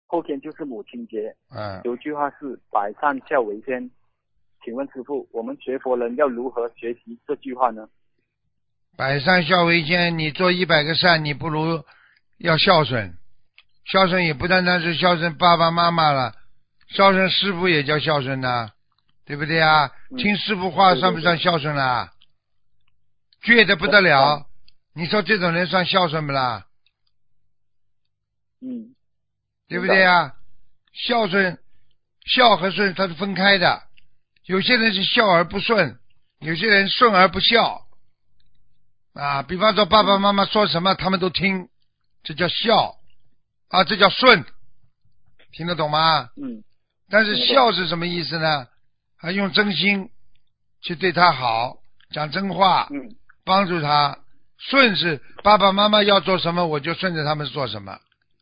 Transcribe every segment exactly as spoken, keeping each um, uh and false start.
后天就是母亲节， 嗯， 有句话是百善孝为先。请问师父，我们学佛人要如何学习这句话呢？ 百善孝为先，你做一百个善，你不如要孝顺。孝顺也不单单是孝顺爸爸妈妈了，孝顺师傅也叫孝顺呐、对不对啊？ 嗯听师傅话算不算孝顺啦？倔得不得了，你说这种人算孝顺不啦？ 嗯， 对不对啊？孝顺，孝和顺它是分开的，有些人是孝而不顺，有些人顺而不孝啊。比方说爸爸妈妈说什么他们都听，这叫孝啊，这叫顺，听得懂吗？ 嗯， 但是听得懂孝是什么意思呢？还用真心去对他好，讲真话， 嗯帮助他。顺是爸爸妈妈要做什么，我就顺着他们做什么。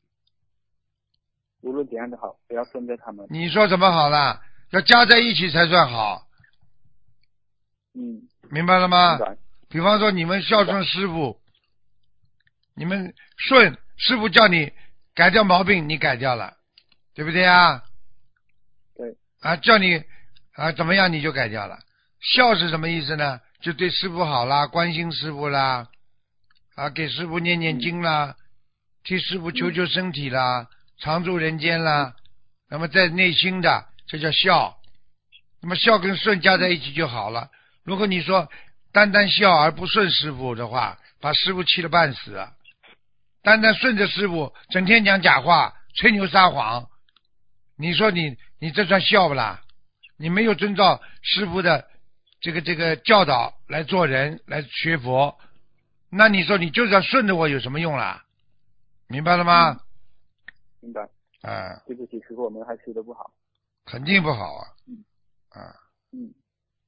无论怎样都好，不要顺着他们。 你说什么好了？要加在一起才算好， 嗯， 明白了吗？ 明白。 比方说你们孝顺师傅，你们顺师傅叫你改掉毛病，你改掉了，对不对啊？ 对。 啊，叫你啊怎么样你就改掉了。孝是什么意思呢？就对师傅好啦，关心师傅啦，啊给师傅念念经啦，替师傅求求身体啦，常住人间啦。那么在内心的，这叫孝。那么孝跟顺加在一起就好了。如果你说单单孝而不顺师傅的话，把师傅气得半死啊。单单顺着师傅，整天讲假话，吹牛撒谎，你说你你这算孝不啦？你没有遵照师傅的这个这个教导来做人，来学佛，那你说你就算顺着我有什么用啦？明白了吗？ 明白。 啊， 对不起，师傅，我们还修得不好。 肯定不好啊。 嗯